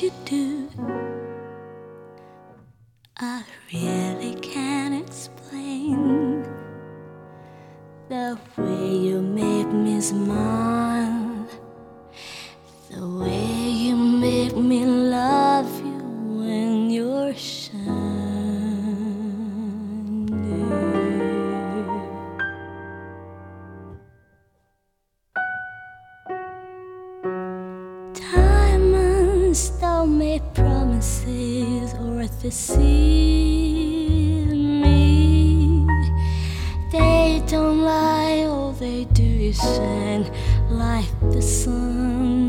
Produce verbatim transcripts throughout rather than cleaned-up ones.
you do. I really can't explain the way you make me smile, the way you make me love you when you're shining. Diamonds don't make promises or deceive me. They don't lie, all they do is shine like the sun.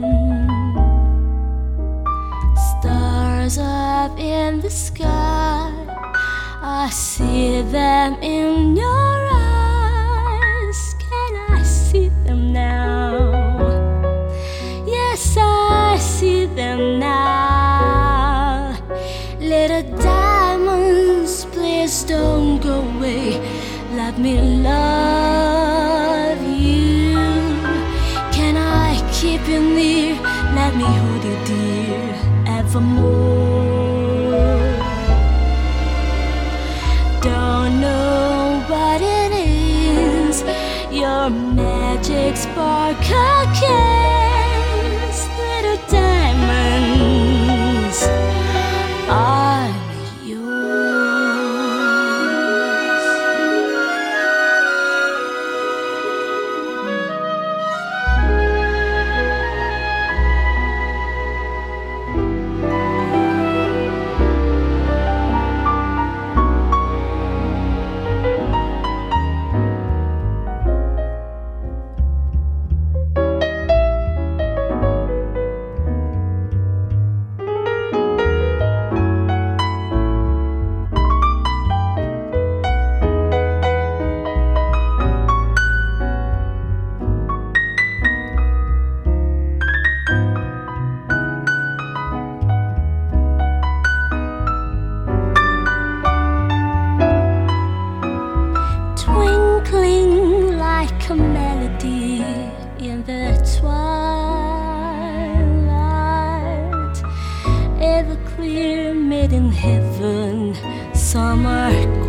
Stars up in the sky, I see them in your eyes. Can I see them now? Yes, I see them now. Little diamonds, please don't go away. Let me love you. Can I keep you near? Let me hold you dear evermore. Don't know what it is, your magic sparkle kiss. Little diamonds, I'm a melody in the twilight, ever clear, made in heaven. Some are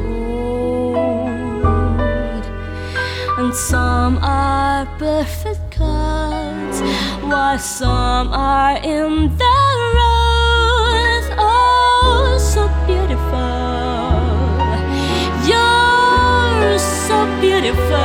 cold and some are perfect cards, while some are in the road. Oh, so beautiful, you're so beautiful.